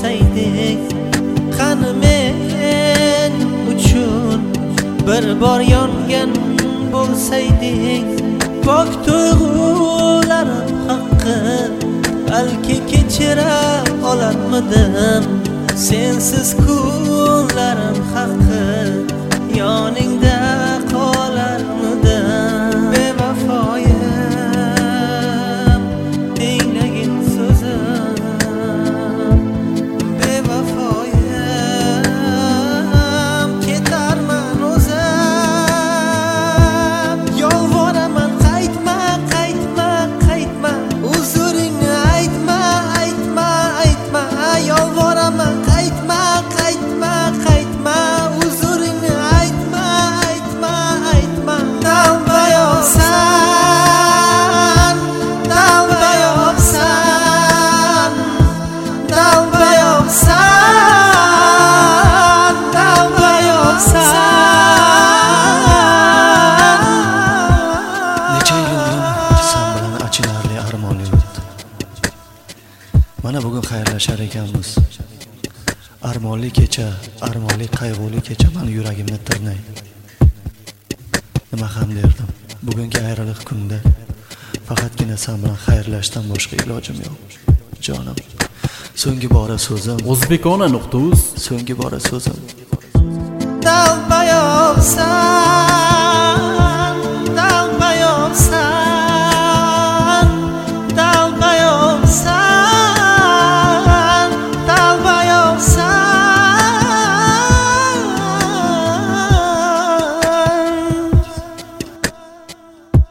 bo'lsaydik, qani men uchun bir bor yongan bo'lsaydik, pok tuyg'ularim haqqi balki kechira olarmidim. Sensiz kunlarim haqqi yoningda qolarmidim. Bevafoyim tinglagin so'zim, bevafoyim ketarman o'zim. Yolvoraman qaytma, qaytma, qaytma, uzuringni aytma, aytma, aytma. Yolvoraman qaytma, qaytma, qaytma, uzuringni aytma, aytma, aytma. Tavba yopsan, tavba yopsan, tavba yopsan, tavba yopsan. Necha yildan sen bilan achinarli armonli o'tdi. Mana bugun xayrlashar ekanmiz. Armonli kecha, armonli qayg'uli kecha meni yuragimni tirnaydi. Nima ham derdim. Bugungi ayriliq kunda faqatgina sen bilan xayrlashdan boshqa ilojim yo'q. Jonim. So'nggi bora so'zim O'zbekona.uz so'nggi bora so'zim